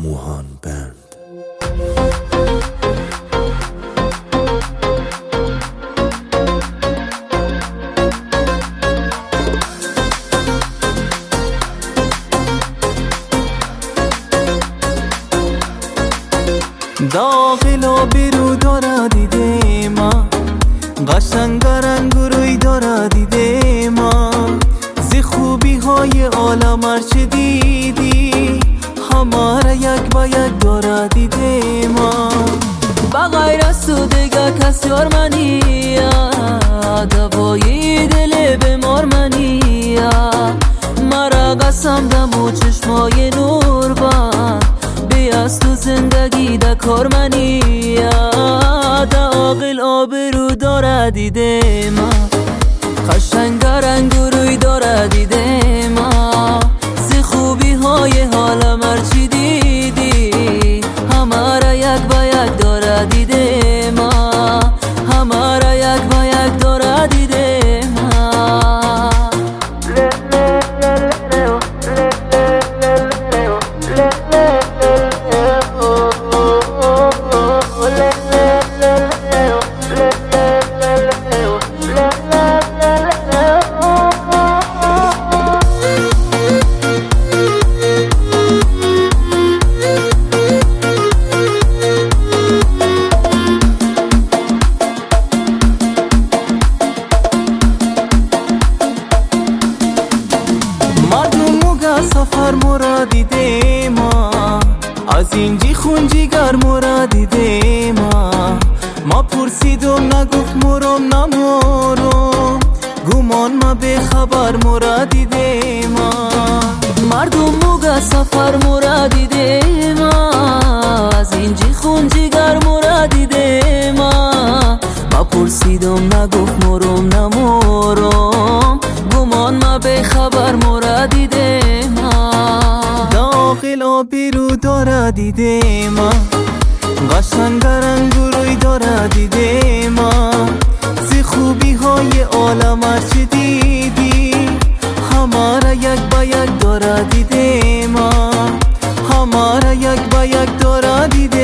موهان بند. داخل بیرو داره دیده ما، قشنگ رنگ روی داره دیده ما، زی خوبی های عالم هرچه دیدی هماره یک با یک داره دیده ما. بغیر از تو دیگه کس یار منیه، دوای دل بیمار منیه، مرا قسم دم و چشمای نور بند، بی از تو زندگی ده کار منیه، ده عاقل آبرو داره دیده ما، قشنگ رنگ روی داره دیده ما، زی خوبی های حالم هرچی دیدی همه را یک با یک داره دیده ما، همه را یک با یک داره دیده ما. سفر مرا دیده ما، از اینجی خونجی گر مرا دیده ما پرسیدم نگفت مرم نمورم، گمان ما به خبر مرا دیده ما، مردم موگه سفر مرا دیده ما، از اینجی خونجی گر مرا دیده ما پرسیدم نگفت مرم نمورم، گمان ما به خبر مرا دیده ما. داخل آبرو داره دیده ما، قشنگ رنگ روی داره دیده ما، زی خوبی های عالم هرچه دیدی همه را یک با یک داره دیده ما، همه را یک با یک داره دیده